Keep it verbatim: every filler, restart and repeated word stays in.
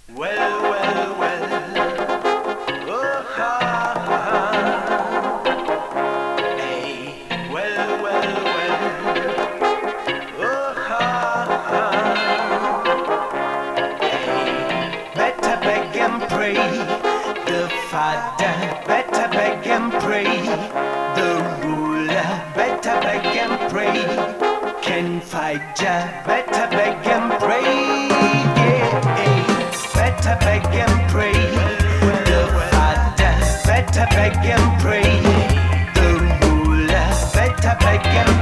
Well, well, well. Oh, ha, ha. Hey, well, well, well. Oh, ha, ha. Hey, better beg and pray. The father, better beg and pray. The ruler, better beg and pray. Can fight ya, better beg and pray. Yeah, yeah. Better beg and pray. The father, better beg and pray. The ruler, better beg and